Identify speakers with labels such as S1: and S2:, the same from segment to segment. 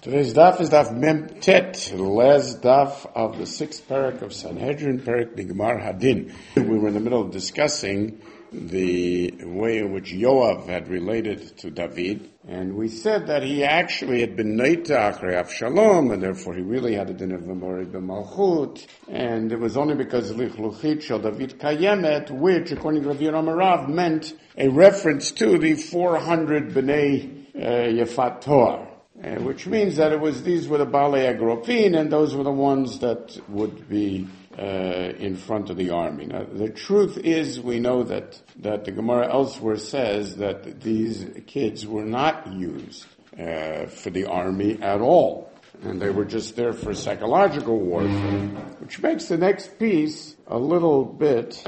S1: Today's daf is daf Mem Tet, the last daf of the 6th parak of Sanhedrin, parak Bigmar Hadin. We were in the middle of discussing the way in which Yoav had related to David, and we said that he actually had been Neita Achrei Avshalom, and therefore he really had a din of Memory b'Malchut, and it was only because Lichluchit Shel David Kayemet, which, according to Rav Yeram Rav, meant a reference to the 400 B'nai Yefat Toar. Which means that these were the Baalei Agropin, and those were the ones that would be in front of the army. Now, the truth is, we know that the Gemara elsewhere says that these kids were not used for the army at all, and they were just there for psychological warfare, which makes the next piece a little bit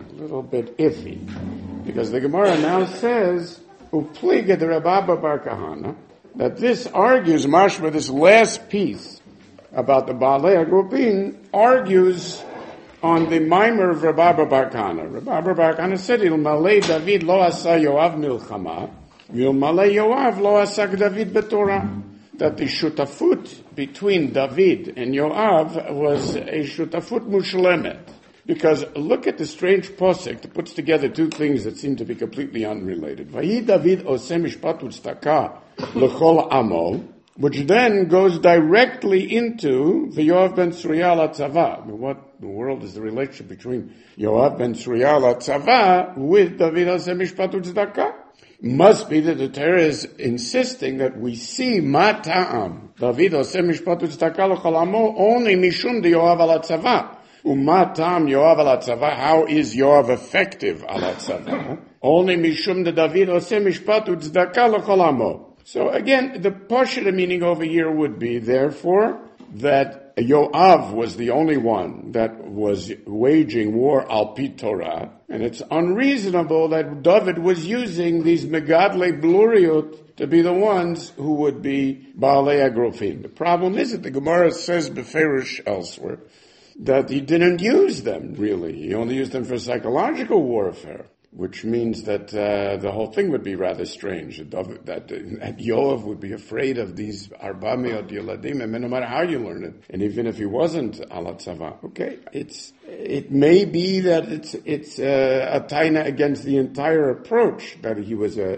S1: iffy, because the Gemara now says, Upliga de Rababa Bar Kahana, that this argues, mashma, this last piece about the Baalei Agropin argues on the Maimer of Rabba Bar Kahana. Rabba Bar Kahana said, Ilmalei David lo asa Yoav milchama, Ilmalei Yoav lo asak David betorah. That the shutafut between David and Yoav was a shutafut mushlemet. Because look at the strange posek that puts together two things that seem to be completely unrelated. Vayi David oseh mishpat u'tzedakah l'chol amo, which then goes directly into the Yoav ben Tzruya l'tzava. What in the world is the relationship between Yoav ben Tzruya l'tzava with David oseh mishpat u'tzedakah? Must be that the Torah is insisting that we see mata'am David oseh mishpat u'tzedakah l'chol amo only mishum de Yoav l'tzava. Umatam Yoav al tzava. How is Yoav effective al tzava? Only mishum de David oseh mishpat u'tzedakah l'chol amo. So again, the partial meaning over here would be, therefore, that Yoav was the only one that was waging war al pi Torah, and it's unreasonable that David was using these megadle bluriot to be the ones who would be Baalei Agrofim. The problem is that the Gemara says beferish elsewhere that he didn't use them, really. He only used them for psychological warfare, which means that the whole thing would be rather strange, that Yoav would be afraid of these Arba Me'ot Yeladim, and no matter how you learn it, and even if he wasn't al tzava. Okay, it may be that it's a taina against the entire approach, that he was a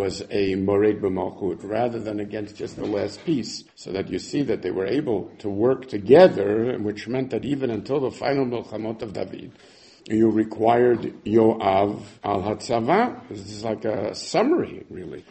S1: mored b'malchut, rather than against just the last piece, so that you see that they were able to work together, which meant that even until the final milchamot of David, you required Yoav al Hatzava. This is like a summary, really,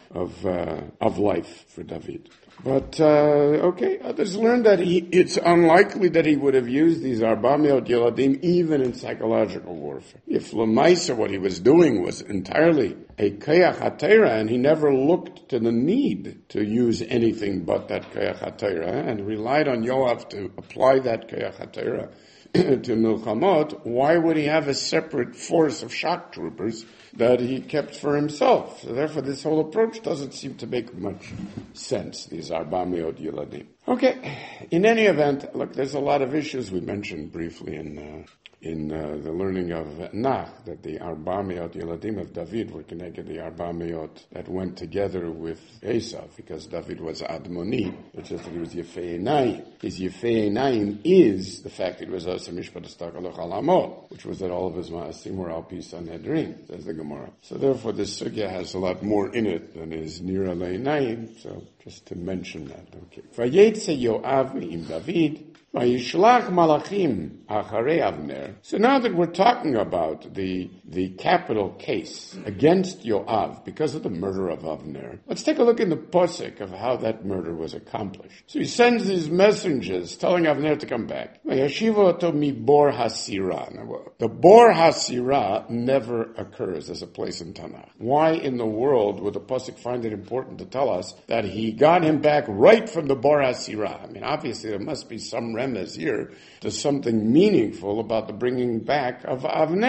S1: of life for David. But, okay, others learned that it's unlikely that he would have used these Arba Me'ot Yeladim even in psychological warfare. If Lamaisa, what he was doing was entirely a Kayach HaTeirah, and he never looked to the need to use anything but that Kayach HaTeirah, and relied on Yoav to apply that Kayach HaTeirah to Milchamot, why would he have a separate force of shock troopers that he kept for himself? So therefore this whole approach doesn't seem to make much sense, these Arba Me'ot Yeladim. Okay, in any event, look, there's a lot of issues we mentioned briefly in the learning of Nach, that the Arba Me'ot Yeladim of David were connected to the Arba Me'ot that went together with Esav, because David was Admoni, it's just that he was Yefei Einayim. His Yefei Einayim is the fact that he was Oseh Mishpat u'tzedakah l'chol amo, which was that all of his ma'asim were al pi Sanhedrin, says the Gemara. So therefore this sugya has a lot more in it than is Nira le'einayim, so just to mention that. Okay. Vayetze Yoav mi'im David, Vayishlach malachim acharei Avner. So now that we're talking about the capital case against Yoav because of the murder of Avner, let's take a look in the posek of how that murder was accomplished. So he sends these messengers telling Avner to come back. Vayashiva oto mi bor hasira. Now, the bor hasira never occurs as a place in Tanakh. Why in the world would the posek find it important to tell us that he got him back right from the bor hasira? I mean, obviously there must be some remez here to something meaningful about the bringing back of Avner.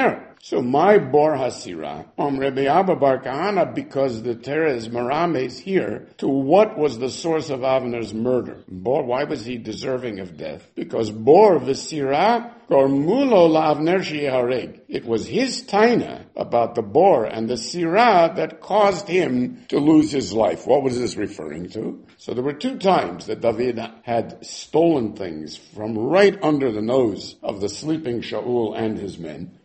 S1: So my bor hasira, Rabbi Abba Bar Kahana, because the Teres Marames here, to what was the source of Avner's murder? Bor, why was he deserving of death? Because bor v'sira gormulo la'avner she'hareg. It was his taina about the bor and the sira that caused him to lose his life. What was this referring to? So there were 2 times that David had stolen things from right under the nose of the sleeping Shaul and his men.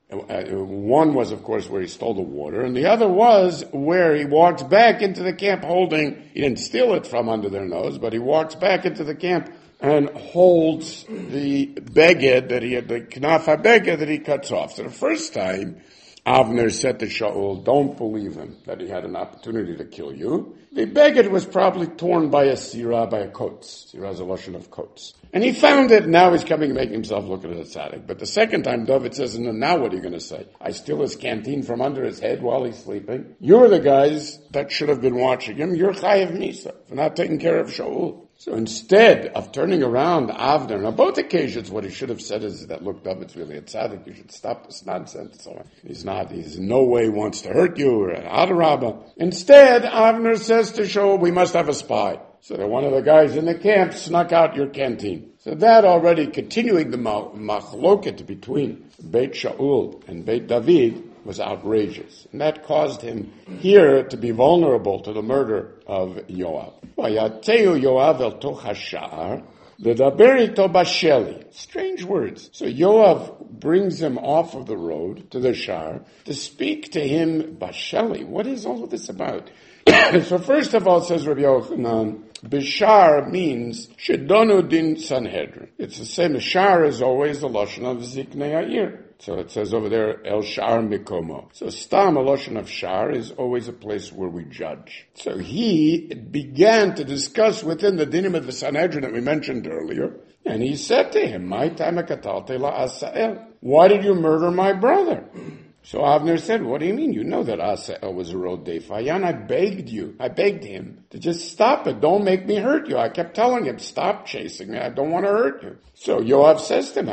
S1: One was, of course, where he stole the water, and the other was where he walks back into the camp holding, he didn't steal it from under their nose, but he walks back into the camp and holds the beged that he had, the knaf ha-beged that he cuts off. So the first time, Avner said to Shaul, don't believe him that he had an opportunity to kill you. The beged was probably torn by a sirah, by a coats. Sirah is a lotion of coats. And he found it, now he's coming to make himself look at a tzaddik. But the second time, David says, no, now what are you going to say? I steal his canteen from under his head while he's sleeping. You're the guys that should have been watching him. You're chayav misa for not taking care of Shaul. So instead of turning around Avner, on both occasions what he should have said is that, look, David's really a tzaddik, you should stop this nonsense. So he's in no way wants to hurt you, or adarabah. Instead, Avner says to Shaul, we must have a spy. So that one of the guys in the camp snuck out your canteen. So that already continuing the machloket between Beit Shaul and Beit David was outrageous. And that caused him here to be vulnerable to the murder of Yoav. Vayateu Yoav el toch hasha'ar, ledaber ito basheli. Strange words. So Yoav brings him off of the road to the shar to speak to him basheli. What is all of this about? So first of all, says Rabbi Yochanan, Bishar means Shedonu din Sanhedrin. It's the same. Shar is always the lashon of Ziknei Ha'ir. So it says over there, El Shar Mikomo. So Stam, a lashon of Shar, is always a place where we judge. So he began to discuss within the dinim of the Sanhedrin that we mentioned earlier, and he said to him, "My taimakatate la Asael. Why did you murder my brother?" So Avner said, what do you mean? You know that Asael was a rodei fayan. I begged him to just stop it. Don't make me hurt you. I kept telling him, stop chasing me. I don't want to hurt you. So Yoav says to him,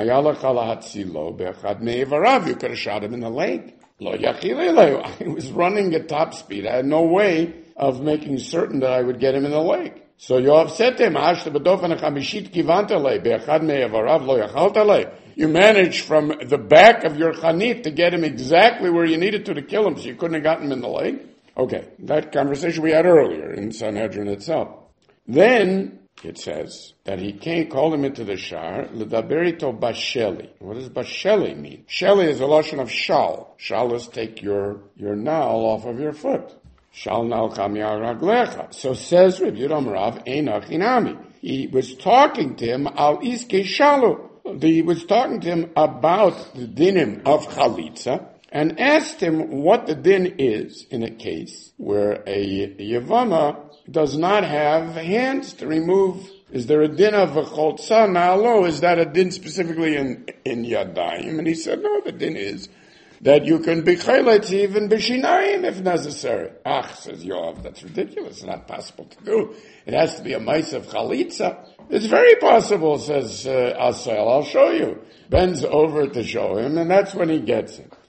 S1: you could have shot him in the leg. I was running at top speed. I had no way of making certain that I would get him in the leg. So Yoav said to him, you managed from the back of your chanit to get him exactly where you needed to kill him, so you couldn't have gotten him in the leg? Okay, that conversation we had earlier in Sanhedrin itself. Then it says that he called him into the shar, l'daberito basheli. What does basheli mean? Sheli is a lashon of shal. Shal is take your nail off of your foot. Shal nal kamiyar raglecha. So says Reb Yudam Rav, einach inami. He was talking to him al iske shalu. He was talking to him about the dinim of chalitza and asked him what the din is in a case where a yevama does not have hands to remove. Is there a din of a choltza na'alo? Is that a din specifically in yadayim? And he said, no, the din is that you can be chayletz even b'shinayim if necessary. Says Yoav, that's ridiculous. It's not possible to do. It has to be a mice of chalitza. It's very possible, says Asael. I'll show you. Bends over to show him, and that's when he gets it.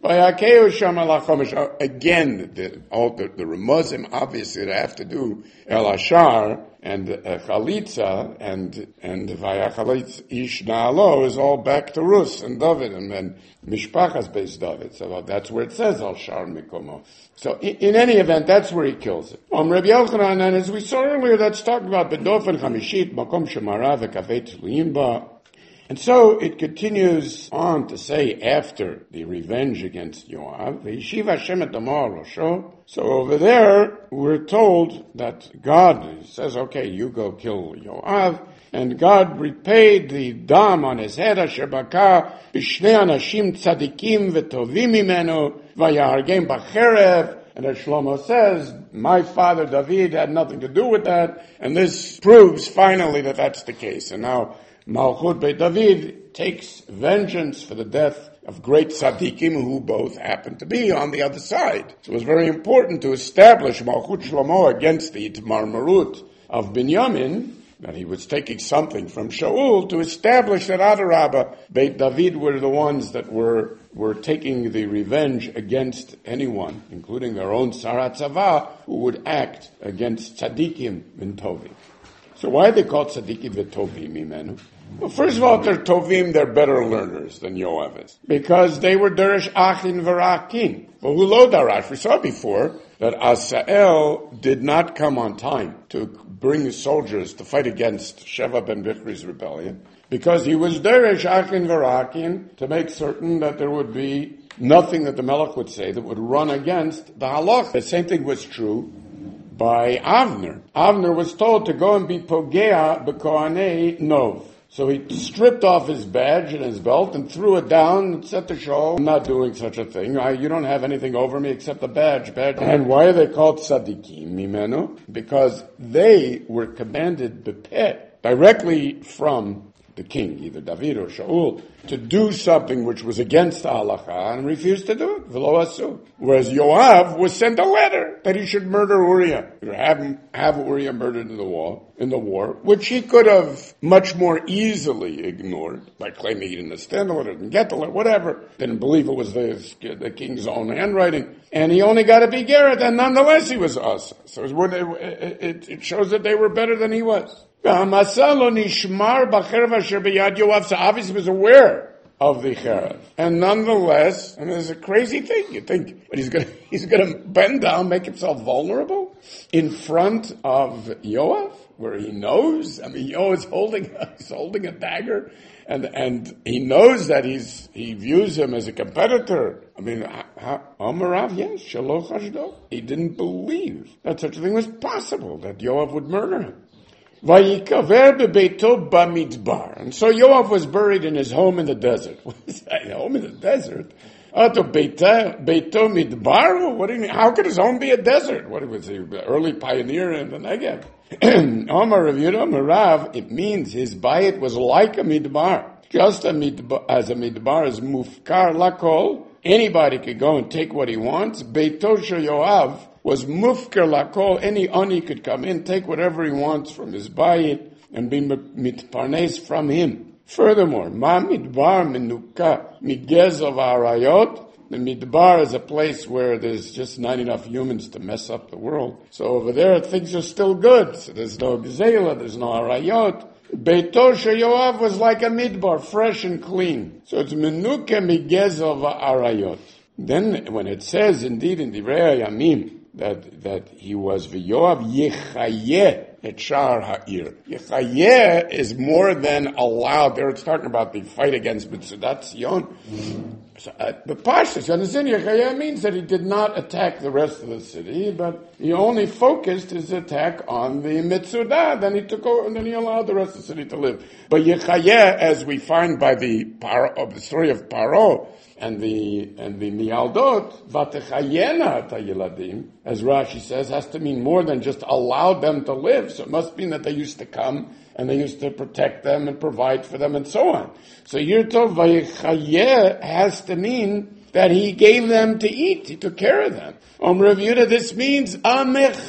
S1: Again, the Ramazim, obviously, they have to do El Ashar and Chalitza and Vayachalitz Ish Na'alo is all back to Rus and David and then Mishpachas based David. So that's where it says Al Shar Mikomo. So in any event, that's where he kills it. Rabbi Yochanan, and as we saw earlier, that's talking about Bedofen Chamishit, Makom Shemara V'Kafet Luyinba. And so it continues on to say after the revenge against Yoav, V'yishiv Hashem et Damar Rosho. So over there, we're told that God says, okay, you go kill Yoav, and God repaid the dam on his head, Asher Baka, B'shnei Anashim Tzadikim V'tovim Imenu, Vayahargem B'cherev. And as Shlomo says, my father David had nothing to do with that, and this proves finally that that's the case. And now, Malchut Beit David takes vengeance for the death of great tzaddikim who both happen to be on the other side. So it was very important to establish Malchut Shlomo against the Itmar Marut of Binyamin, that he was taking something from Shaul to establish that Adarabba, Beit David were the ones that were taking the revenge against anyone, including their own Sarat Tzava, who would act against Tzadikim and Tovim. So why are they called Tzadikim v'Tovim imenu? Well, first of all, if they're Tovim, they're better learners than Yoav is. Because they were Derish Achin v'Rakin. But who lo darash? We saw before that Asael did not come on time to bring soldiers to fight against Sheva ben Bichri's rebellion. Because he was Derish Achin v'Rakin to make certain that there would be nothing that the Melech would say that would run against the halach. The same thing was true by Avner. Avner was told to go and be Pogea b'Kohanei Nov. So he stripped off his badge and his belt and threw it down and said to Shaul, I'm not doing such a thing. You don't have anything over me except a badge. And why are they called tzadikim mimenu? Because they were commanded bepeh, directly from the king, either David or Shaul, to do something which was against the halacha and refused to do it. V'lo asu. Whereas Yoav was sent a letter that he should murder Uriah, or have Uriah murdered in the war, which he could have much more easily ignored by claiming he didn't understand the letter, didn't get the letter, whatever. Didn't believe it was the king's own handwriting, and he only got a big Garrett, and nonetheless he was us. So it shows that they were better than he was. So obviously he was aware of the Cherev. And nonetheless, and there's a crazy thing, you think, but he's gonna bend down, make himself vulnerable in front of Yoav, where he knows, Yoav is holding a dagger, and he knows that he views him as a competitor. Amarav, yes, Shaloch Ashdo. He didn't believe that such a thing was possible, that Yoav would murder him. Vayikaver bebeito bamidbar. And so Yoav was buried in his home in the desert. What is that? Home in the desert? Beito midbar? What do you mean? How could his home be a desert? What was he, an early pioneer in the Negev? Omar Rav Yehuda Marav, it means his bayit was like a midbar. Just as a midbar is mufkar lakol. Anybody could go and take what he wants. Beito shel Yoav was mufkar lakol. Any ani could come in, take whatever he wants from his bayit, and be mitparnes from him. Furthermore, ma midbar menuka migezov arayot. The midbar is a place where there's just not enough humans to mess up the world. So over there, things are still good. So there's no gzela, there's no arayot. Beito shel Yoav was like a midbar, fresh and clean. So it's menuka migezov arayot. Then when it says, indeed, in Divrei Yamim, that he was V'Yoav Yechayeh et Shar Ha'ir. Yechayeh is more than allowed. There it's talking about the fight against Mitzudat Zion. So, the Pashtus, you understand, Yechayeh means that he did not attack the rest of the city, but he only focused his attack on the Mitzudah. Then he took over, and then he allowed the rest of the city to live. But Yechayeh, as we find by the story of Paro, and the Mialdot, Vatechayena Tayiladim, as Rashi says, has to mean more than just allowed them to live. So it must mean that they used to come and they used to protect them and provide for them and so on. So you're told Vayechayeh has to mean that he gave them to eat. He took care of them. Rav Yehuda, this means a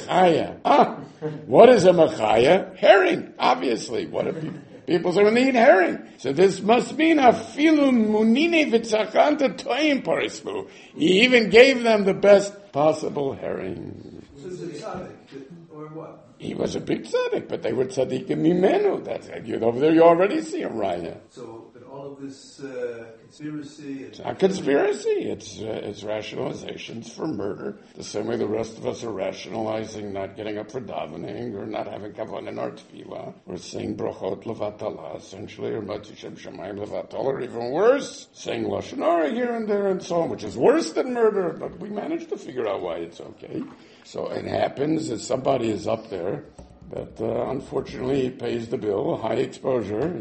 S1: mechaya. What is a mechaya? Herring, obviously. What are people say when they eat herring? So this must mean afilu munine v'tzachanta toim parislu. He even gave them the best possible herring.
S2: So is it tzaddik, or what?
S1: He was a big tzaddik, but they were tzaddikim mimenu. That's over there. You already see a raya.
S2: So, but all of this conspiracy.
S1: It's not conspiracy. It's rationalizations for murder. The same way the rest of us are rationalizing not getting up for davening, or not having kavanah in our tefillah, or saying brachot levatala, essentially, or matzishem shamayim levatala, or even worse, saying lashon hara here and there and so on, which is worse than murder. But we managed to figure out why it's okay. So it happens that somebody is up there that unfortunately pays the bill. High exposure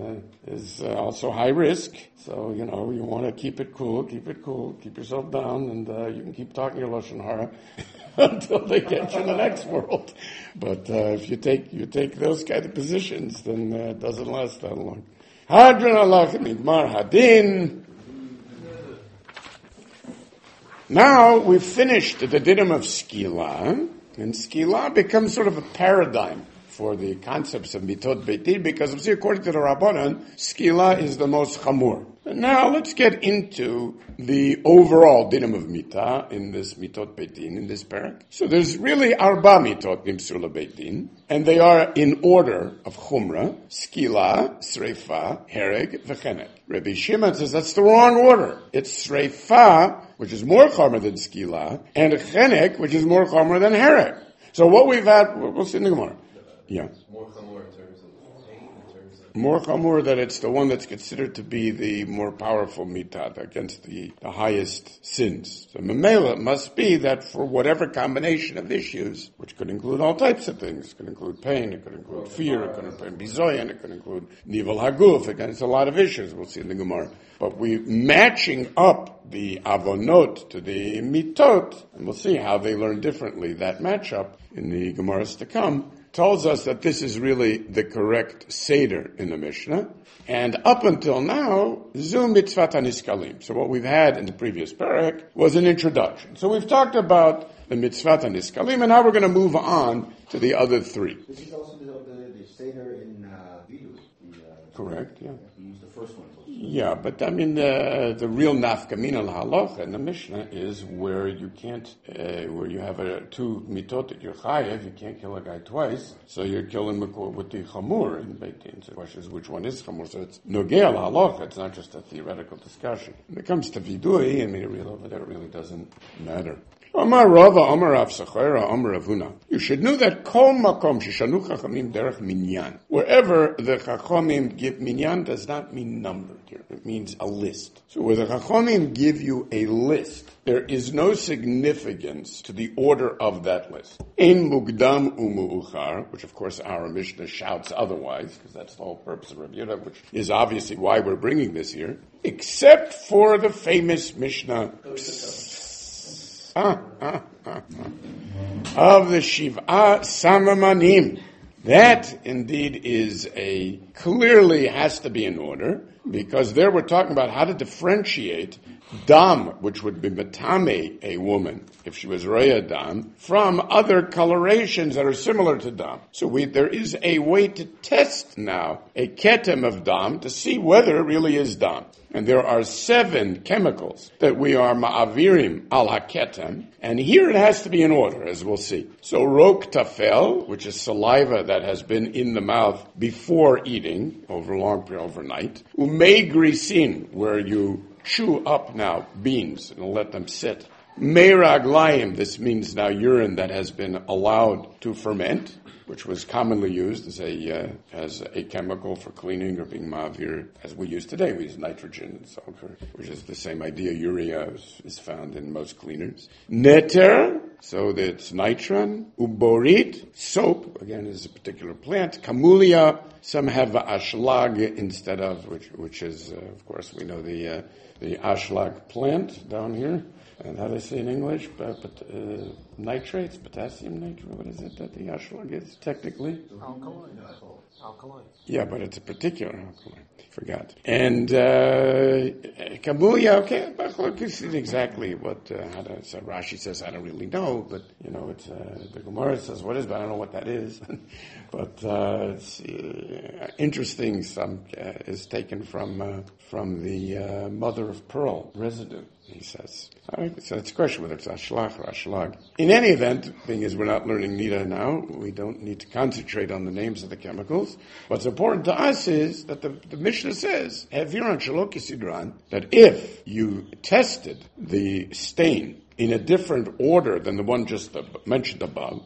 S1: is also high risk. So, you want to keep it cool, keep yourself down, and you can keep talking your lashon hara until they get you in the next world. But if you take those kind of positions, then it doesn't last that long. Hadran Allah midmar hadin. Now we've finished the dinim of Skila, and Skila becomes sort of a paradigm for the concepts of mitot beit din, because according to the Rabbanan, skila is the most chamur. And now let's get into the overall dinim of mitah in this mitot beit din, in this parak. So there's really arba mitot nimsur lebeit din, and they are in order of chumrah: skila, sreifa, hereg, v'chenek. Rabbi Shimon says that's the wrong order. It's sreifa, which is more chomer than skila, and chenek, which is more chomer than hereg. So what we've had, we'll see in the Gemara. Yeah.
S2: More chamor in terms of pain, in terms of...
S1: More chamor, that it's the one that's considered to be the more powerful mitah against the highest sins. So memela must be that for whatever combination of issues, which could include all types of things, it could include pain, it could include fear, it could include bizoyan, it could include nivel haguf, against a lot of issues, we'll see in the Gemara. But we're matching up the avonot to the mitot, and we'll see how they learn differently. That matchup in the Gemaras to come tells us that this is really the correct seder in the Mishnah. And up until now, zu mitzvat haniskalim. So what we've had in the previous parak was an introduction. So we've talked about the mitzvat haniskalim, and now we're going to move on to the other three.
S3: This is also the seder in Vidu.
S1: Correct, yeah.
S3: We used the first one.
S1: Yeah, but I mean, the real nafkamina l'halacha in the Mishnah is where you can't, where you have two mitot that you're chayev, you can't kill a guy twice, so you're killing with the chamur in Beit Din. So the question is which one is chamur. So it's nogea l'halacha, it's not just a theoretical discussion. When it comes to vidui, I mean, over there it really doesn't matter. Amar Rava, Amar Rav Sachera, Amar Rav Huna. You should know that kol makom sheshanu chachamim derech minyan. Wherever the chachamim give minyan does not mean numbered here. It means a list. So where the chachamim give you a list, there is no significance to the order of that list. Ein mugdam umu'uchar, which of course our Mishnah shouts otherwise, because that's the whole purpose of Rav Yehuda, which is obviously why we're bringing this here, except for the famous Mishnah of the Shiv'a Samamanim. That indeed is clearly has to be in order, because there we're talking about how to differentiate dam, which would be matame a woman, if she was roya dam, from other colorations that are similar to dam. So there is a way to test now a ketem of dam to see whether it really is dam. And there are 7 chemicals that we are ma'avirim al haketem, and here it has to be in order, as we'll see. So rok tafel, which is saliva that has been in the mouth before eating, overnight. Umei grisin, where you chew up now beans and let them sit. Meiraglayim, this means now urine that has been allowed to ferment, which was commonly used as a chemical for cleaning or being ma'avir, as we use today. We use nitrogen and sulfur, which is the same idea. Urea is found in most cleaners. Neter, so that's nitron. Uborit, soap, again is a particular plant. Camellia, some have ashlag instead of, which is, of course, we know the ashlag plant down here. And how do they say in English? Nitrates, potassium nitrate. What is it that the ashlag is technically?
S3: Alkaline.
S1: Yeah, but it's a particular alkaline. Forgot. And Kabuya, okay, but you see exactly what so Rashi says. I don't really know, but it's the Gemara says what is, but I don't know what that is. But it's interesting. Some is taken from the mother of pearl residue. He says. All right, so it's a question whether it's ashlag or ashlag. In any event, thing is we're not learning Nida now. We don't need to concentrate on the names of the chemicals. What's important to us is that the Mishnah says, that if you tested the stain in a different order than the one just mentioned above,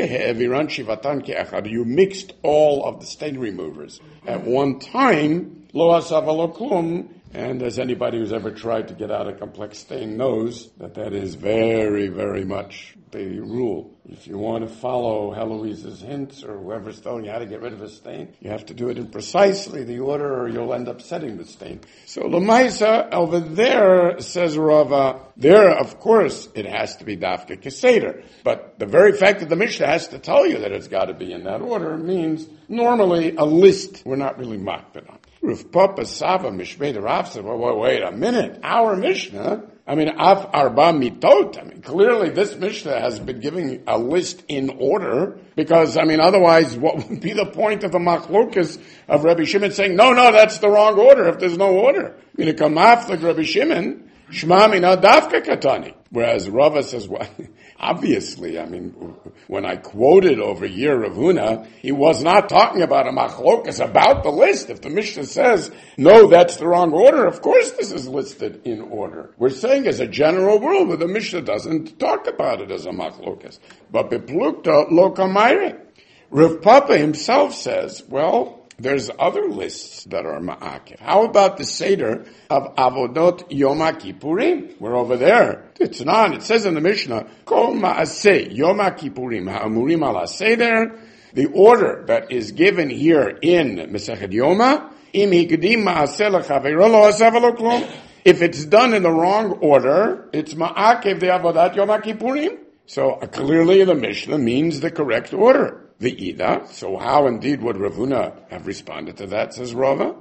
S1: you mixed all of the stain removers at one time, lo asava lo klum. And as anybody who's ever tried to get out a complex stain knows that is very, very much the rule. If you want to follow Heloise's hints or whoever's telling you how to get rid of a stain, you have to do it in precisely the order or you'll end up setting the stain. So Lamaisa over there, says Rava, there of course it has to be Dafka Keseder. But the very fact that the Mishnah has to tell you that it's got to be in that order means normally a list we're not really makbid on. Rav Papa Sava Mishmei Rav said, well, wait a minute, our Mishnah, Af Arba Mitot, clearly this Mishnah has been giving a list in order, because, otherwise, what would be the point of the machlokas of Rabbi Shimon saying, no, that's the wrong order, if there's no order? Come after Rabbi Shimon, Shema Mina Dafka Katani. Whereas Rava says, well, obviously, when I quoted over here Rav Huna, he was not talking about a machlokas about the list. If the Mishnah says, no, that's the wrong order, of course this is listed in order. We're saying as a general rule, but the Mishnah doesn't talk about it as a machlokas. But beplukta lo kamayre. Rav Papa himself says, well, there's other lists that are ma'akev. How about the Seder of Avodot Yom Kippurim? We're over there. It's not. It says in the Mishnah, Kol Ma'aseh Yom Kippurim Ha'amurim Ala Seder. The order that is given here in Masechet Yoma, Im Hikdim Ma'aseh L'Chaveiro Lo Asav Lo Klum. If it's done in the wrong order, it's ma'akev the Avodat Yom Kippurim. So clearly the Mishnah means the correct order. The Ida. So how indeed would Rav Huna have responded to that, says Rava?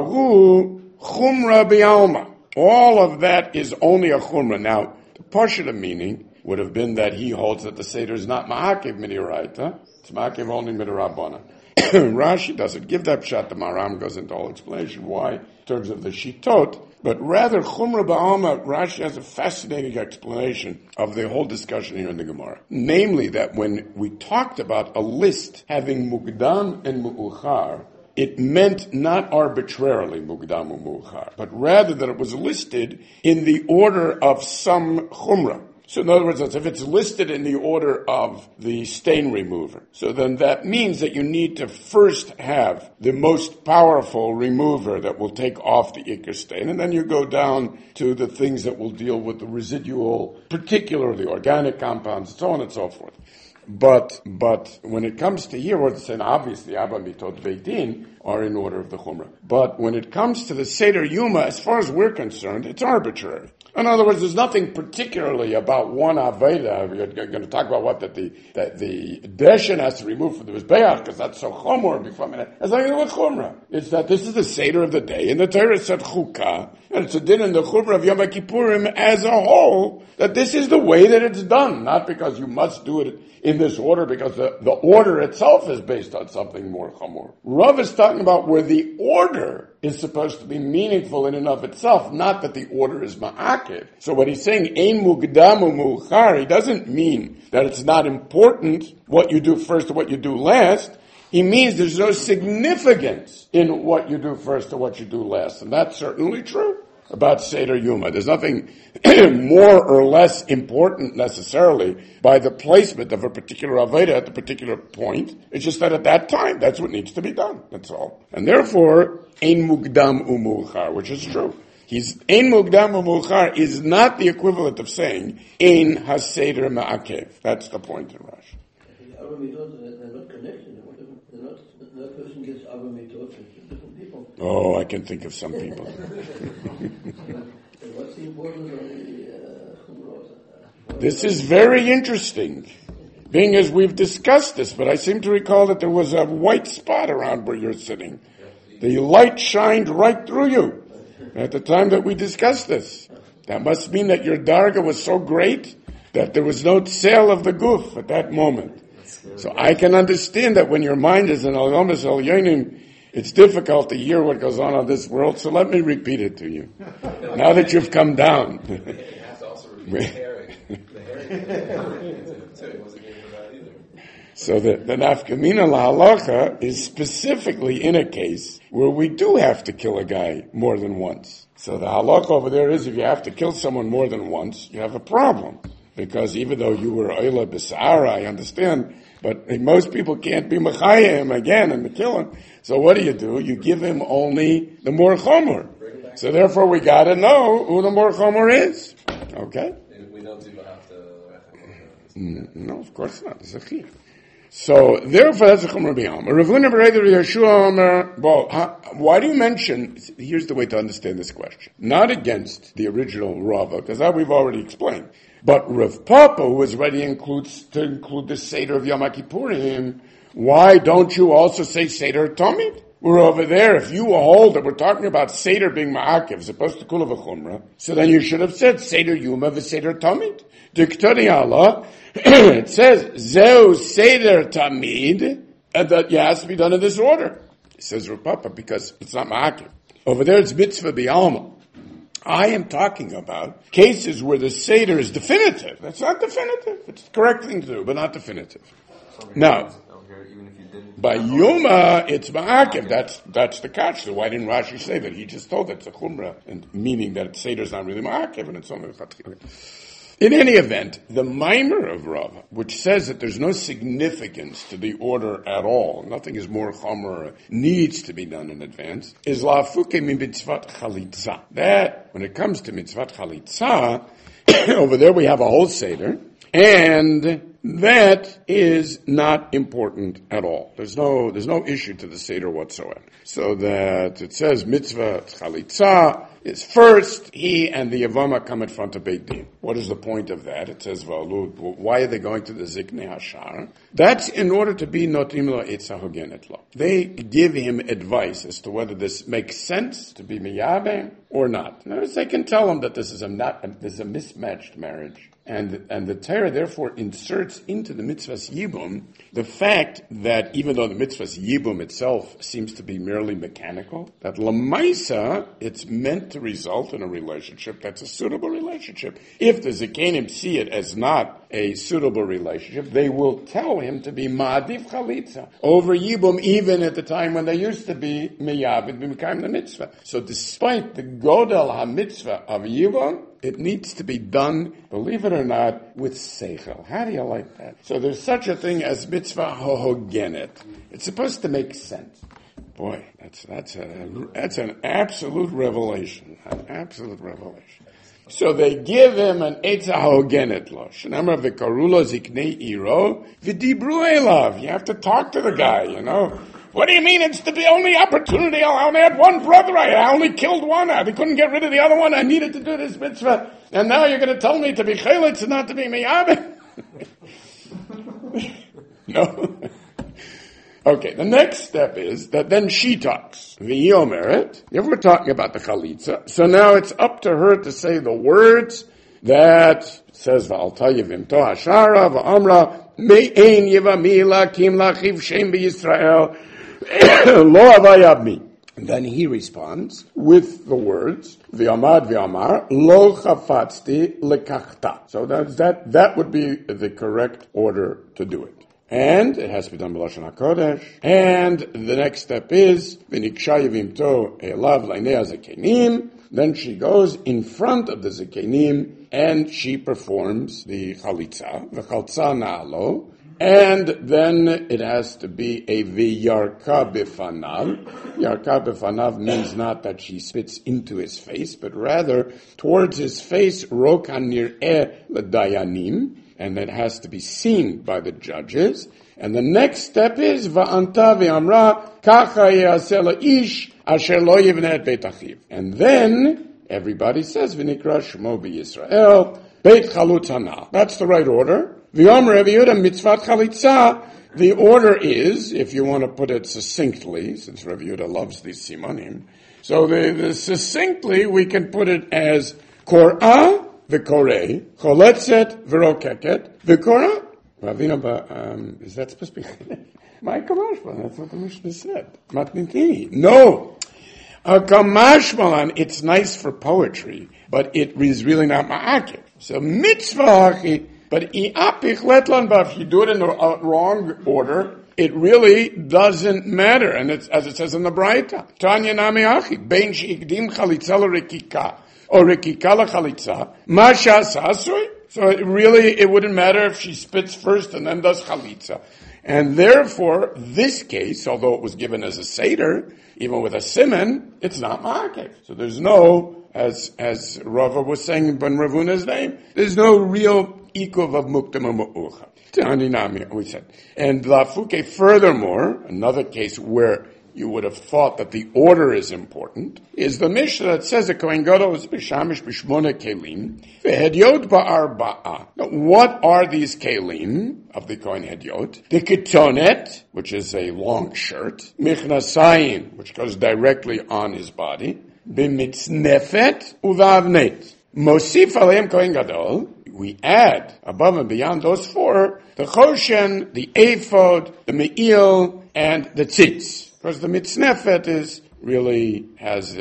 S1: Ahu chumra bi'alma. All of that is only a chumra. Now, the Pashta meaning would have been that he holds that the Seder is not ma'akev midiraita. It's ma'akev only midirabana. Rashi doesn't give that pshat. The Maram goes into all explanation why, in terms of the shitot. But rather, Chumra Ba'alma, Rashi has a fascinating explanation of the whole discussion here in the Gemara. Namely, that when we talked about a list having Mukdam and Mu'uchar, it meant not arbitrarily Mukdam and Mu'uchar, but rather that it was listed in the order of some Chumra. So in other words, if it's listed in the order of the stain remover, so then that means that you need to first have the most powerful remover that will take off the Iker stain, and then you go down to the things that will deal with the residual, particularly organic compounds, so on and so forth. But when it comes to here, what's saying obviously Abba Mitot Beit Din are in order of the Chumrah. But when it comes to the Seder Yuma, as far as we're concerned, it's arbitrary. In other words, there's nothing particularly about one Aveda. We're going to talk about what that the Deshen has to remove from the Mizbeach, because that's so Chomor before a minute. It's not even with Chumrah. It's that this is the Seder of the day, and the Torah said Chukah, and it's a din in the Chumrah of Yom Kippurim as a whole, that this is the way that it's done, not because you must do it in this order, because the order itself is based on something more Chomor. Rav is talking about where the order is supposed to be meaningful in and of itself, not that the order is ma'akev. So when he's saying ein mugdamu mu'char, he doesn't mean that it's not important what you do first or what you do last. He means there's no significance in what you do first or what you do last. And that's certainly true about Seder Yuma. There's nothing more or less important necessarily by the placement of a particular Aveda at the particular point. It's just that at that time, that's what needs to be done. That's all. And therefore, ein mugdam umu'char, which is true. Ein mugdam umu'char is not the equivalent of saying ein haseder ma'akev. That's the point in Rashi.
S4: They're not connected. That person gets Avamitot to different people.
S1: Oh, I can think of some people.
S4: What's the importance of the Chumrot?
S1: This is very interesting, being as we've discussed this, but I seem to recall that there was a white spot around where you're sitting. The light shined right through you at the time that we discussed this. That must mean that your darga was so great that there was no sale of the goof at that moment. So I can understand that when your mind is in Al-Yomis Al-Yonim, it's difficult to hear what goes on this world, so let me repeat it to you. Now that you've come down.
S2: It has to also repeat the herring. The herring wasn't getting about either.
S1: So the nafkamina lahalacha is specifically in a case where we do have to kill a guy more than once. So the halacha over there is if you have to kill someone more than once, you have a problem. Because even though you were Oila B'Sa'ara, I understand, but most people can't be Mechaya him again and kill him. So what do? You give him only the more Chomer. So therefore we gotta know who the more Chomer is. Okay?
S2: We don't even have to...
S1: No, of course not. It's a chiyuv. So therefore that's a Chomer B'Yam. Rav Huna B'Reder Yeshua Omer, well, why do you mention, here's the way to understand this question. Not against the original Rava, because that we've already explained. But Rav Papa, who is ready to include the Seder of Yom Kippurim, why don't you also say Seder Tomid? We're over there. If you hold that we're talking about Seder being ma'akev, as opposed to kula v'chumra, so then you should have said Seder Yuma v'Seder Tamid. Diktoni Allah, it says, Zeu Seder Tamid, and that has to be done in this order. It says Rapapa, because it's not ma'akev. Over there it's mitzvah b'alma. I am talking about cases where the Seder is definitive. That's not definitive. It's the correct thing to do, but not definitive. Now, by Yuma, it's ma'akev. That's the catch. So why didn't Rashi say that? He just told it's a chumrah, and meaning that Seder is not really ma'akev, and it's only a fatchil. In any event, the Maimer of Rav, which says that there's no significance to the order at all, nothing is more chomer, needs to be done in advance, is la'afuke min mitzvat chalitza. That, when it comes to mitzvat chalitza, over there we have a whole Seder, and that is not important at all. There's no issue to the Seder whatsoever. So that it says mitzvah chalitza is first, he and the Yavama come in front of Beit Din. What is the point of that? It says, why are they going to the Ziknei Hashar? That's in order to be notim lo etza hogenet lo. They give him advice as to whether this makes sense to be miyabeh or not. In other words, they can tell him that this is a mismatched marriage. And the Torah therefore inserts into the mitzvahs yibum the fact that even though the mitzvahs yibum itself seems to be merely mechanical, that lamaisa, it's meant to result in a relationship that's a suitable relationship. If the Zikanim see it as not a suitable relationship, they will tell him to be ma'adif chalitza over yibum, even at the time when they used to be miyabed b'mekayim the mitzvah. So despite the godel ha-mitzvah of yibum, it needs to be done, believe it or not, with seichel. How do you like that? So there's such a thing as mitzvah hohogenet. It's supposed to make sense. Boy, that's an absolute revelation. An absolute revelation. So they give him an etza hogenet lo. Shenamar v'karulo ziknei iro v'dibru elav. You have to talk to the guy, you know. What do you mean it's the only opportunity? I only had one brother. I only killed one. I couldn't get rid of the other one. I needed to do this mitzvah. And now you're going to tell me to be chalitz and not to be miyabeh? No. Okay, the next step is that then she talks. V'yomeret. If we're talking about the chalitza, so now it's up to her to say the words that says v'al tayivim to hashara v'amra me'ein yivamila kim lachiv shem b'Yisrael lo avayabmi. And then he responds with the words v'amad v'amar lo chafatzti lekachta. So that would be the correct order to do it. And it has to be done b'lashon hakodesh. And the next step is v'niksha yivimto elav leinei hazakenim. Then she goes in front of the zakenim and she performs the chalitza, the chalitza na'alo. And then it has to be a v'yarka b'fanav. Yarka b'fanav means not that she spits into his face, but rather towards his face, rok hanir'eh l'dayanim. And that has to be seen by the judges. And the next step is va'anta v'amra kacha ye'aseh la'ish asher lo yivneh et beit achiv. And then everybody says v'nikra shmo b'Yisrael beit chalutz hana. That's the right order. V'yomer Rabbi Yehuda mitzvat chalitza. The order is, if you want to put it succinctly, since Rabbi Yehuda loves these simanim, so the succinctly we can put it as kor'ah v'korei, choletzet v'rokeket, v'korah. Ravina, is that supposed to be my kamashmalan? That's what the Mishnah said. Matnitini. No. A kamashmalan, it's nice for poetry, but it is really not ma'akev. So mitzvah hachi, but i'apich letlan, but if you do it in the wrong order, it really doesn't matter. And it's, as it says in the Braita, Tanya nami hachi, bein she'ikdim chalitza l'rekika, or rekika l'chalitza, ma sha'asasui. So it wouldn't matter if she spits first and then does chalitza. And therefore, this case, although it was given as a seder, even with a siman, it's not ma'akev. So there's no, as Rava was saying in Ben Ravuna's name, there's no real ikuv of muktam or mu'ucha. We said. And lafuke, furthermore, another case where you would have thought that the order is important, is the Mishnah that says a Kohen Gadol is b'shamish b'shmona kelim, v'hedyot ba'arba'a. Now, what are these kelim of the Kohen Hedyot? The ketonet, which is a long shirt, michnasayim, which goes directly on his body, b'mitznefet uvavnet. Mosif aleim Kohen Gadol, we add, above and beyond those four, the choshen, the ephod, the me'il, and the tzitz. Because the mitznefet has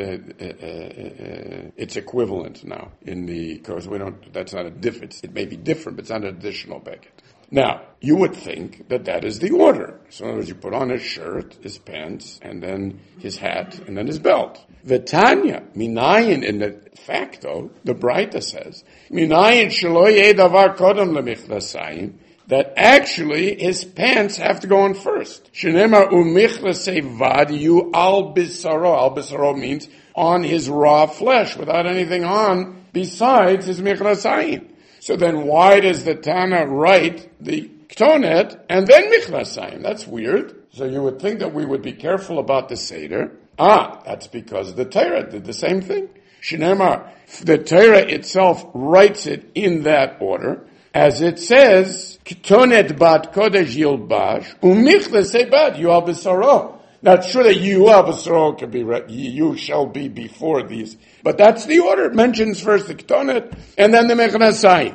S1: its equivalent now because that's not a difference. It may be different, but it's not an additional beged. Now, you would think that is the order. So in other words, you put on his shirt, his pants, and then his hat, and then his belt. V'tanya, minayin, in the fact though, the Braita says, minayin shelo yeh davar kodem lemichnasayim, that actually his pants have to go on first. Shenemar umichnasei vadiyu al bisaro. Al bisaro means on his raw flesh, without anything on besides his michnasayim. So then why does the Tana write the ketonet and then michnasayim? That's weird. So you would think that we would be careful about the Seder. That's because the Torah did the same thing. Shenemar, the Torah itself writes it in that order, as it says, ketonet bat kodesh yilbash, umichnasei bat yual b'saro. Not sure that yual b'saro could be right. You shall be before these. But that's the order. It mentions first the ketonet, and then the mechnasai.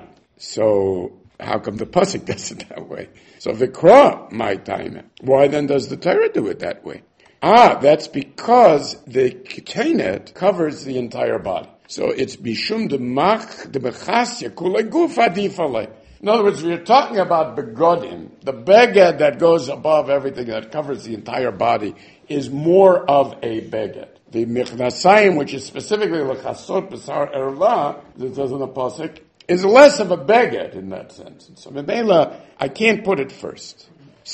S1: So, how come the pasuk does it that way? So, vikra, my time. Why then does the Torah do it that way? That's because the ketonet covers the entire body. So it's bishum de mach de bechasya kule guf adifale. In other words, we're talking about begodim. The beged that goes above everything, that covers the entire body, is more of a beged. The michnasayim, which is specifically lechasot b'sar erla, that says in the pasuk, is less of a beged in that sense. So Mebela, I can't put it first.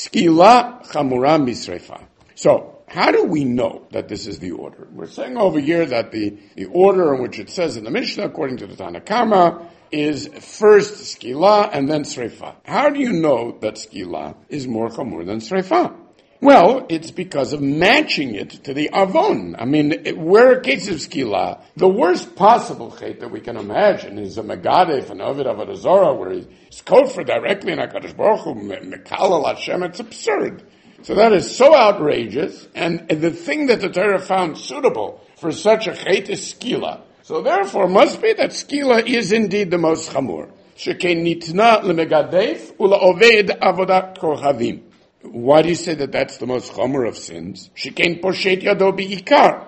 S1: Skila chamura misrefa. So, how do we know that this is the order? We're saying over here that the order in which it says in the Mishnah, according to the Tanna Kama, is first skila and then sreifa. How do you know that skila is more chamur than sreifa? Well, it's because of matching it to the avon. I mean, where a case of skila, the worst possible chait that we can imagine is a megadef, an ovid avodah zarah, where he's kofar directly in HaKadosh Baruch Hu, mekalal Hashem. It's absurd. So that is so outrageous, and the thing that the Torah found suitable for such a chait is skila. So therefore, must be that skila is indeed the most chamur. Shekein nitna lemegadef ulaoved avodat kohavim. Why do you say that that's the most chamur of sins? Shekein poshet yado bi'ikar.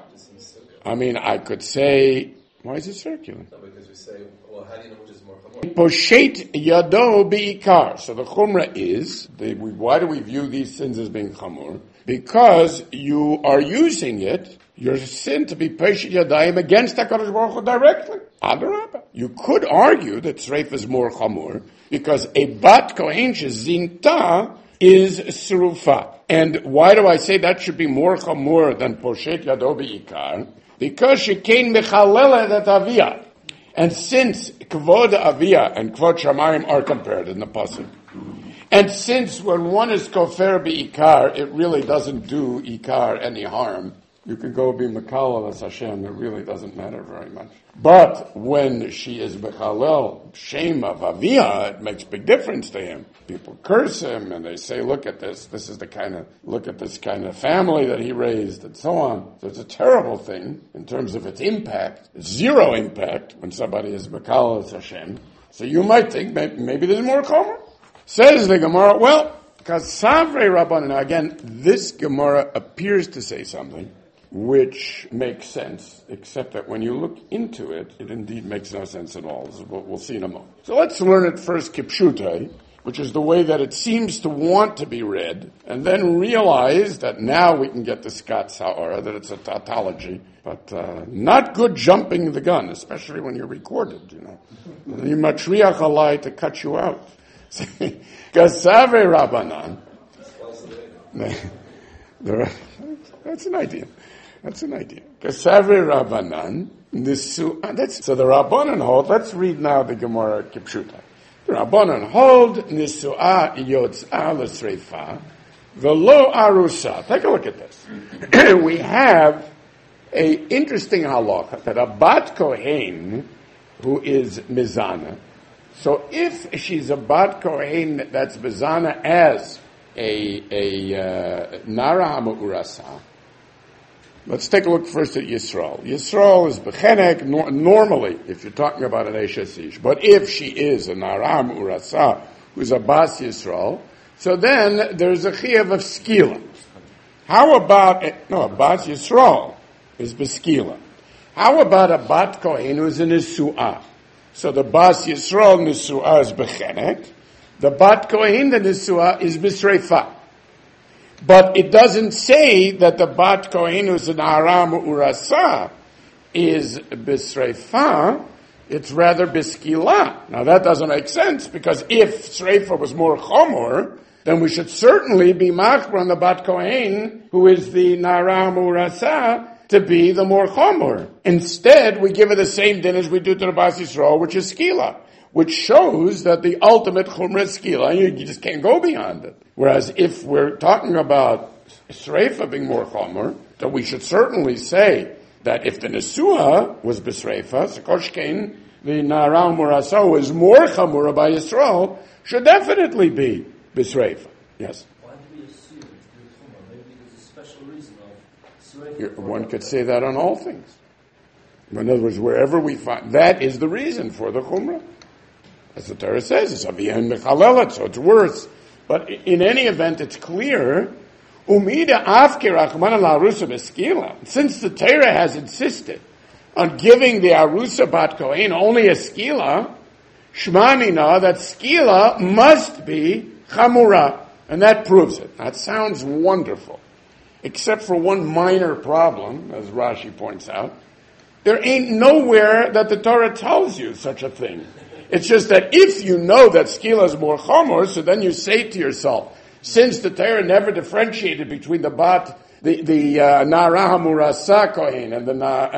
S1: I mean, I could say, why is it circular?
S2: No, because we say, well, how do you know which is more chamur?
S1: Poshet yado bi'ikar. So the chumrah is, why do we view these sins as being chamur? Because you are using it, your sin, to be poshet yadayim against HaKadosh Baruch Hu directly. Adarabah. You could argue that Sreif is more chamur, because a bat kohen shezinta is serufa. And why do I say that should be more chamur than poshet yado bi'ikar? Because she came mechalele that aviyah. And since Kvod Aviyah and Kvod Shamayim are compared in the pasuk, and since when one is Kofer Ikar, it really doesn't do Ikar any harm. You could go be Mechalel as Hashem, it really doesn't matter very much. But when she is Mechalel, shame of Aviyah, it makes big difference to him. People curse him and they say, look at this kind of family that he raised, and so on. So it's a terrible thing in terms of its impact. Zero impact when somebody is Mechalel as Hashem. So you might think maybe there's more chomer. Says the Gemara, well, Kasavre Rabbanan. Now again, this Gemara appears to say something which makes sense, except that when you look into it, it indeed makes no sense at all. This is what we'll see in a moment. So let's learn it first kipshutai, which is the way that it seems to want to be read, and then realize that now we can get the Skat Sa'ora, that it's a tautology, but not good jumping the gun, especially when you're recorded, you know. You matriach alai to cut you out. Kasave Rabbanan. That's an idea. Kasave Rabbanan. So the Rabbanan hold, let's read now the Gemara Kipshuta. The Rabbanan hold, Nisu'a Yotz'a L'Sreifa, V'lo arusa. Take a look at this. We have a interesting halacha that a bat kohen who is mizana. So if she's a bat kohen that's mizana as a nara ha'ma'urasa, let's take a look first at Yisrael. Yisrael is bechenek normally, if you're talking about an Eshes Ish. But if she is a nara ha'ma'urasa, who's a bas Yisrael, so then there's a chiyuv of skila. How about, a bas Yisrael is beskila. How about a bat kohen who's a nisu'ah? So the bas Yisrael nisu'ah is bechenek. The bat kohen, the nisu'ah, is bisreifa. But it doesn't say that the bat kohen who's an aram urasa is bisreifa. It's rather biskila. Now that doesn't make sense, because if sreifa was more chomor, then we should certainly be machmer on the bat kohen who is the naram urasa to be the more chomor. Instead, we give her the same din as we do to the bas Yisrael, which is skila, which shows that the ultimate chumrah is skila. You just can't go beyond it. Whereas if we're talking about sreifa being more chomor, then we should certainly say that if the nesua was b'sreifa, sekoshkein, the naram murasa is more chamura by Yisrael, should definitely be b'sreifa. Yes.
S5: Why do we assume it's the chumrah? Maybe there's a special reason of sreifa.
S1: One could say that on all things. In other words, wherever we find, that is the reason for the chumrah. As the Torah says, it's aviyah and mechalelet, so it's worse. But in any event, it's clear, umida afkir achman al-arusa beskila. Since the Torah has insisted on giving the arusa bat kohen only a skila, shmanina, that skila must be chamura. And that proves it. That sounds wonderful. Except for one minor problem, as Rashi points out. There ain't nowhere that the Torah tells you such a thing. It's just that if you know that skila is more chomor, so then you say to yourself, since the Torah never differentiated between the bat, the nara hamurasa kohen and the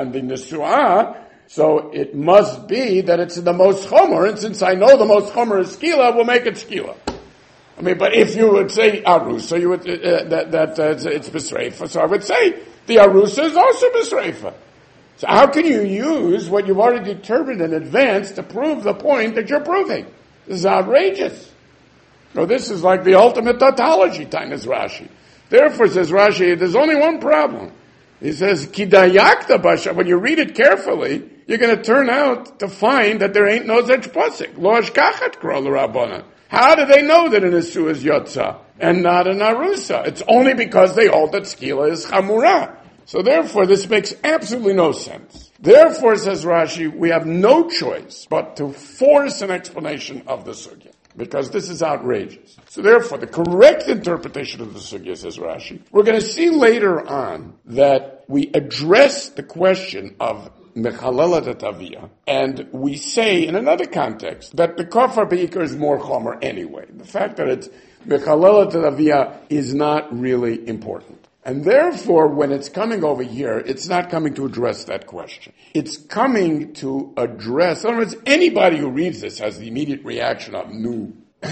S1: nesuah, so it must be that it's the most chomor, and since I know the most chomor is skila, we'll make it skila. I mean, but if you would say arusa, you would it's b'sreifa. So I would say the arusa is also b'sreifa. So how can you use what you've already determined in advance to prove the point that you're proving? This is outrageous. No, this is like the ultimate tautology, Tainas Rashi. Therefore, says Rashi, there's only one problem. He says, Kidayakta Basha, when you read it carefully, you're going to turn out to find that there ain't no such pasuk. Lo ashkachat kro l'Rabbana. How do they know that an Isu is Yotza and not an Arusa? It's only because they hold that skila is Chamura. So therefore, this makes absolutely no sense. Therefore, says Rashi, we have no choice but to force an explanation of the sugya, because this is outrageous. So therefore, the correct interpretation of the sugya, says Rashi, we're going to see later on that we address the question of mechalelet ataviyah, and we say in another context that the kafar beikar is more chomer anyway. The fact that it's mechalelet ataviyah is not really important. And therefore, when it's coming over here, it's not coming to address that question. It's coming to address, in other words, anybody who reads this has the immediate reaction of, no,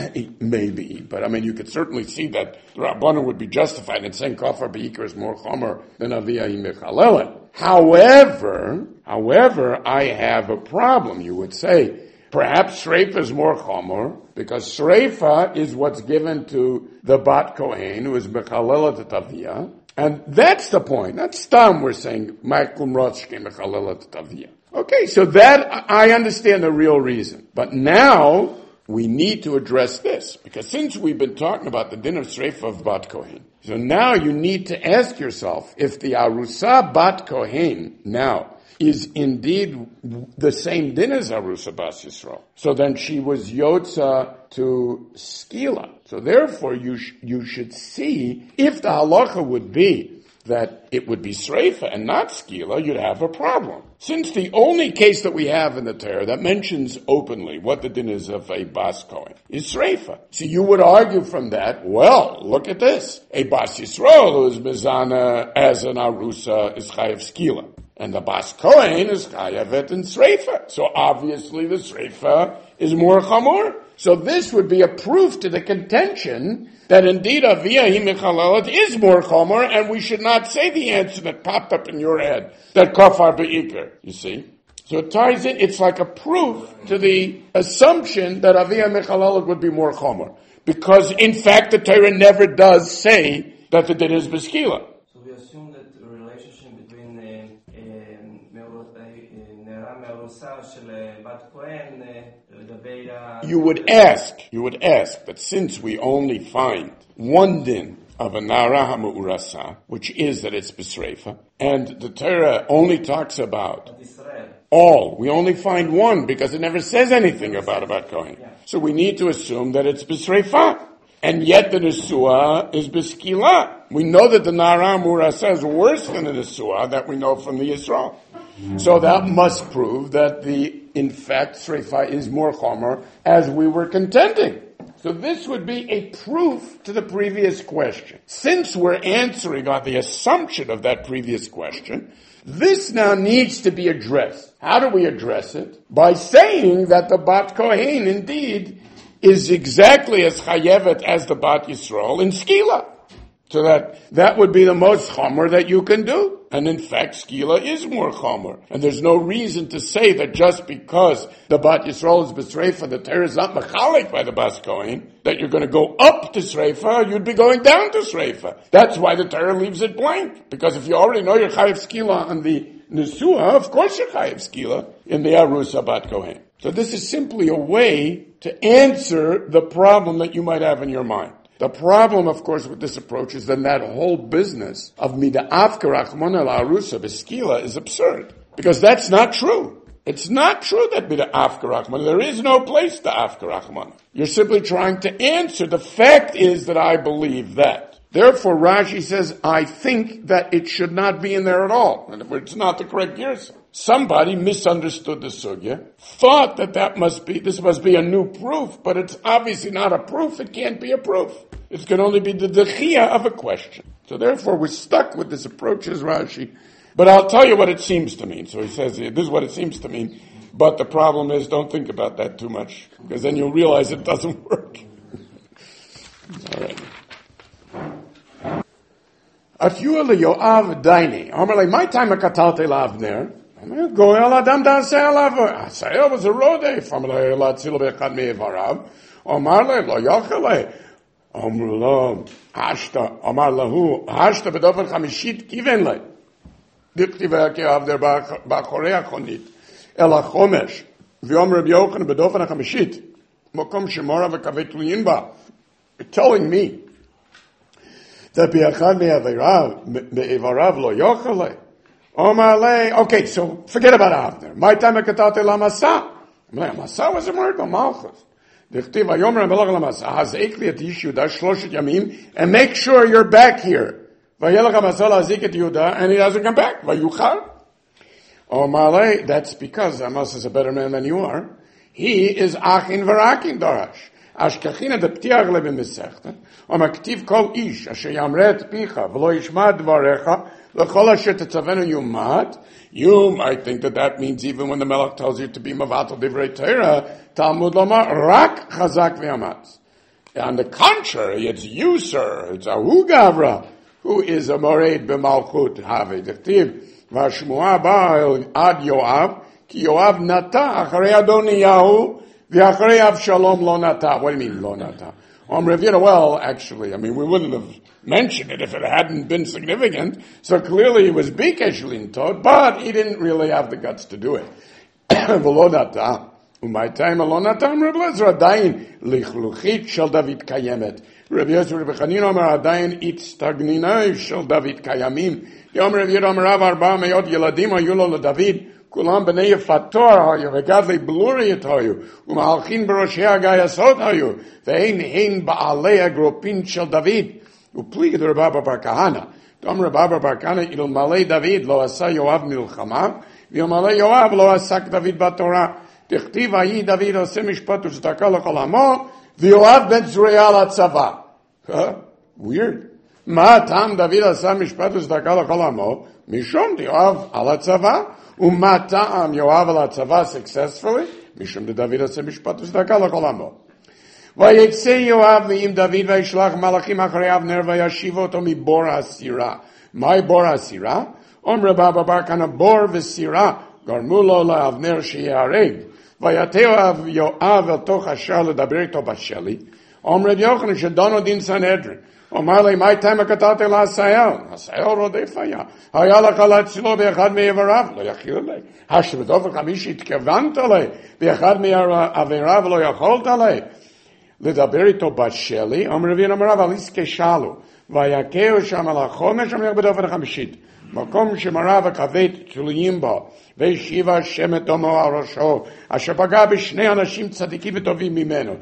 S1: maybe. But I mean, you could certainly see that the Rabbanan would be justified in saying kafar beikar is more chomer than aviyah mechalelet. However, I have a problem, you would say. Perhaps Sreifa is more chomer, because Sreifa is what's given to the bat kohen, who is mechalelet ataviyah. And that's the point. That's stam we're saying, Ma'akum Rotzke mechalelet ataviyah. Okay, so that, I understand the real reason. But now, we need to address this, because since we've been talking about the din of Sreifa of bat kohen, so now you need to ask yourself, if the Arusa bat kohen now is indeed the same din as Arusa bas Yisrael, so then she was Yotza to Skila. So therefore you should see, if the halacha would be that it would be Sreifa and not Skila, you'd have a problem. Since the only case that we have in the Torah that mentions openly what the din is of a Bas Kohen is Sreifa. So you would argue from that, well, look at this. A Bas Yisrael who is Mizana as an Arusa is Chayav Skila. And the Bas Kohen is Chayavet and Sreifa. So obviously the Sreifa is more Chamor. So this would be a proof to the contention that indeed Avia Himichalot is more chomer, and we should not say the answer that popped up in your head, that kafar be'ikr, you see. So it ties in, it's like a proof to the assumption that Avia Himichalot would be more chomer. Because in fact the Torah never does say that the din is beskila.
S5: So we assume that the relationship between Nera Merusa shel Bat Kohen לגבי
S1: You would ask that since we only find one din of a Nara HaMe'urasa, which is that it's B'sreifa, and the Torah only talks about
S5: Israel.
S1: all, we only find one because it never says anything about Kohen. So we need to assume that it's B'sreifa. And yet the Nesua is B'skila. We know that the Nara HaMe'urasa is worse than the Nesua that we know from the Yisrael. So that must prove that in fact, Sreifa is more chomer, as we were contending. So this would be a proof to the previous question. Since we're answering on the assumption of that previous question, this now needs to be addressed. How do we address it? By saying that the Bat Kohen indeed is exactly as chayevet as the Bat Yisrael in Skila. So that would be the most chomer that you can do. And in fact, Skila is more chomer. And there's no reason to say that just because the Bat Yisrael is B'sreifa, the Torah is not mechalik by the Bas Kohen, that you're going to go up to Sreifa, you'd be going down to Sreifa. That's why the Torah leaves it blank. Because if you already know you're chayev Skila on the Nesua, of course you're chayev Skila in the Arusa Bat Kohen. So this is simply a way to answer the problem that you might have in your mind. The problem, of course, with this approach is that whole business of mida'avka rachmana la'arusa b'skila is absurd. Because that's not true. It's not true that mida'avka rachmana. There is no place to afka rachmana. You're simply trying to answer. The fact is that I believe that. Therefore, Rashi says, I think that it should not be in there at all. And it's not the correct gersa. Somebody misunderstood the sugya, thought that this must be a new proof, but it's obviously not a proof. It can't be a proof. It can only be the dechia of a question. So therefore, we're stuck with this approach as Rashi. But I'll tell you what it seems to mean. So he says, this is what it seems to mean. But the problem is, don't think about that too much, because then you'll realize it doesn't work. All right. Afyu leYoav daini. Amar my time akatate lavner. Goel adam da'aseh alav. Aseh was a rodef. Amar le latzil be'echad me'ivarav. Amar le lo yochel le. Amar lo hashta. Amar lahu hashta bedofen chamishit kiven le. Diktiv ke'av der ba'chorei achonit. El hachomesh. V'yom Reb Yochanan bedofen chamishit. Mokom shemora v'kaveh tluyin ba. Telling me that be'echad me'ivarav lo yochel le. Okay, so forget about Avner. My time katate la masa. Masa was a word, malchus. Dichtiv ayomer melach la masa has ekli at Yishuda shloshet yamim, and make sure you're back here. Vayelach masa la zik at Yehuda, and he doesn't come back. Vayuchar. Omalei, that's because Amos is a better man than you are. He is achin v'rakin darash. Ashkachina de ptiach le b'mesechta. Omaktiv kol ish asher yamret picha v'lo yishma dvarecha. You might think that means even when the Melech tells you to be Mavatal Divrei Torah, Talmud Lomar, Rak Chazak V'Amatz. On the contrary, it's you, sir. It's Ahu Gavra, who is a Moreid B'Malchut Have. Dechtiv, V'Shmua Ba'al Ad Yoav, Ki Yoav Nata, Acharei Adoniyahu, V'Acharei Avshalom Lo Nata. What do you mean, Lo Nata? Well, actually, we wouldn't have mentioned it if it hadn't been significant. So clearly he was bikesh lintot, but he didn't really have the guts to do it. V'lonata, u'maytayim alonata, Reb Lezer adayin lichluchit shel David kayemet. Reb Yosef Reb Chanina omer adayin itstagninai shel David kayamim. Yom Reb Yid omer av arba meyot yeladim hayu lo leDavid. Kulam b'nei Fator hayu, v'gadlei bluriyat hayu, u'mahalchin b'roshei hagayasot hayu, ve'ein ba'alei agropin shel David, u'pliged Reb Abba bar Kahana. Dom Reb Abba bar Kahana, ilmalei David lo asa Yoav milchama, v'ilmalei Yoav lo asak David b'Torah. Dichtiv hayi David oseh mishpat u'tzedakah l'chol hamo, v'Yoav ben Zeruiah l'tzava. Weird. Ma tam David aseh mishpat u'tzedakah l'chol hamo, mishom Yoav al tzava. Umata'am Yoav al tzava successfully, Mishum de David aseh mishpat u'tzedakah l'chol hamo. ויצא יואב ועם דוד וישלח מלאכים אחרי אבנר וישיב אותו מבור הסירה. מהי בור הסירה? אומר רבא בר כהנא בור וסירה גרמו לו לאבנר שיהרג. ויתר יואב אל תוך השער לדבר איתו בשלי. אומר רבי יוחנן שדנו דין סנהדרין. אומר לי, מה תמה קטעת לעשאל? עשאל רודף היה לך להצילו באחד מאיבריו, לא יכיל לי. השבתו וחמישי התכוונת לי, באחד מאיבריו לא יכולת לי. לדבר איתו בשלי, אומר רבי אמריו, על עסקי שלו, ויקהו שם על החומש, אומר בדופן החמישית, מקום שמראה וכבד תלויים בו, וישיבה שמת דומו על ראשו, אשר פגע בשני אנשים צדיקים וטובים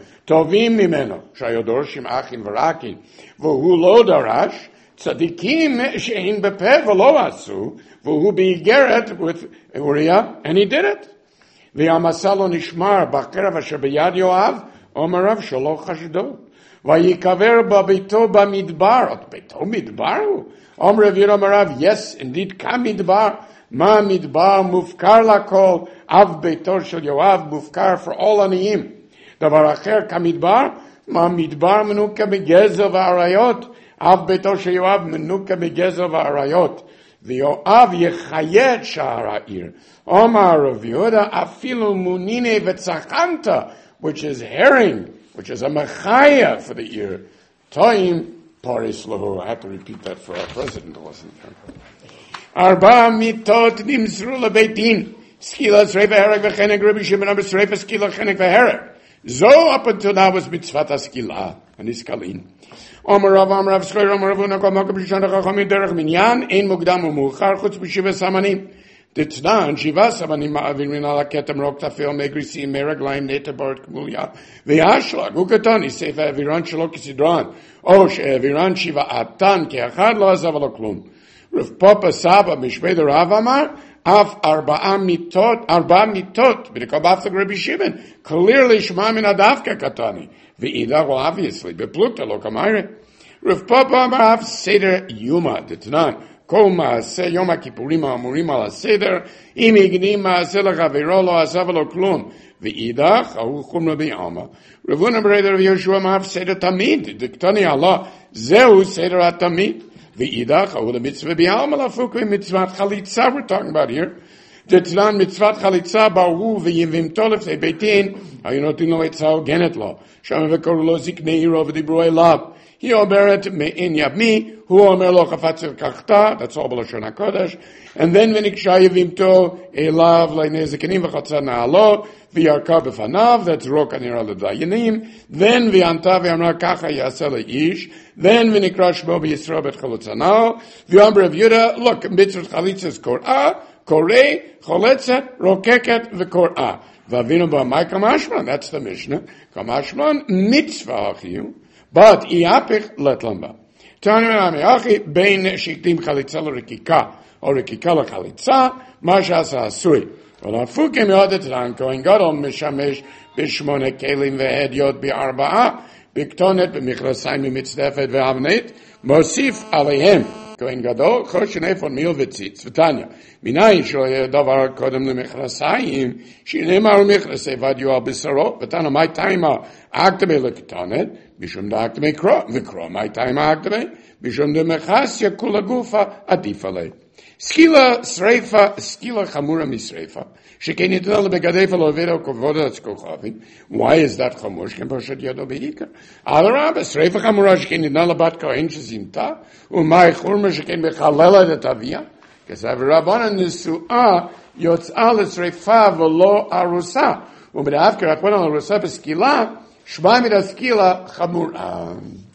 S1: ממנו, שהיו דורשים אחים ורקים, והוא לא דרש, צדיקים שאין בפה ולא עשו, והוא באיגרת with אוריה, and he did it. והמסע לא נשמר בקרב אשר ביד יואב, אומר רב שלא חשדו. ויקבר בביתו במדבר, ביתו מדבר הוא. אומר רב ירם הרב, yes, indeed, כמדבר. מה המדבר מופקר לכל, אב ביתו של יואב מופקר for all עניים. דבר אחר כמדבר, מה מדבר מנוקה מגזר ואריות, אב ביתו של יואב מנוקה מגזר ואריות. ויואב יחיה את שער העיר. אומר רב יהודה, אפילו מוניני וצחנת, which is herring, which is a machaya for the ear. Toim Paris Lahu. I have to repeat that for our president who wasn't there. Arba mitot nimzru lebeit din. Skila sreifa herek v'chenek Rabbi Shimon Abba sreifa skila chenek v'herek. Zo up until now was mitzvat skila and iskalin. Omer Rav Shlomo Omer Rav Huna Kol Makam Shishon Chachamim Derech Minyan Ein Mukdam U'Muchar Chutz B'Shiva Samanim. דתנן, 7 סמנים מעבירים על הכתם רוק תפל מגריסים מרגליים נטע ברד כמוליה והשלג הוא קטן, יסף האווירן שלו כסדרן או שהאווירן שבעתן כאחד לא עזב לו כלום. רב פופה סבא משבד הרב אמר אף 4 מיטות בדקה באפתק רבי שמעון clearly שמע מן הדווקא קטני ואידך הוא obviously בפלוגתא לא כמיירה. רב פופה אמר אף סדר יומא דתנן כל מעשה יום הכיפורים האמורים על הסדר, אם הגנים מעשה לחברו לא עשה ולא כלום. ואידך, הוא חום רבי עלמא. רב הונא ברייתא רבי יהושע אמר סדר תמיד, דקטני עלה, זהו סדר התמיד. ואידך, הוא למצווה בעלמא להפוך מצוות חליצה, we're talking about here. דתנן מצוות חליצה ברור ויבמתו לפני ביתין, היו נותנים לו עצה הוגנת לו. שם וקראו לו זקני עירו ודיברו אליו. היא אומרת מעין ימי, הוא אומר לו חפץ וקחתה, that's all בלשון הקודש, and then ונקשה יבימתו אליו לעיני זקנים וחצה נעלו, וירקה בפניו, that's רוק הנראה לדיינים, then וענתה ואמרה ככה יעשה לאיש, then ונקרא שמו בישראל בית חלוצה נעל, ואומר רב יהודה, look, מצוות חליצה קוראה, קורא, חולצת, רוקקת וקוראה. ואבינו במאי כמשמען, that's the Mishnah, כמשמען מצווה החיו, but יהפך לתלמבה. תענו מרמי אחי, בין שקדים חליצה לרקיקה, או רקיקה לחליצה, מה שעשה עשוי. ולהפוקים יודעת רן, כהן גדול משמש ב8 כלים והדיות ב4, בקטונת, במכנסיים ממצדפת ואבנית, מוסיף עליהם. כהן גדול, חושן אפון מיל וציץ. ותניא, מניין שלא יהיה דבר קודם למכנסיים, שנאמר מכנסי ודיו על בשרו, ותניא, מי תימה אקדמי לקטונת, משום דאקדמי קרוא, וקרוא מי תימה אקדמי, משום דמחסיה כולה גופה עדיף עליה. סקילה שריפה, סקילה חמורה משריפה, שכן יתנה לבגדי ולעובד או כבוד הצכוכבים. Why is that חמור? שכן פרשת ידו בעיקר. אדרבה, שריפה חמורה שכן יתנה לבת כהן שזימתה, ומאי חורמה שכן מחללת את אביה, כסברבנן נשואה יוצאה לשריפה ולא ארוסה. ובדאבקר, הכוונה לרוסה בסקילה, שמע מן הסקילה חמורה.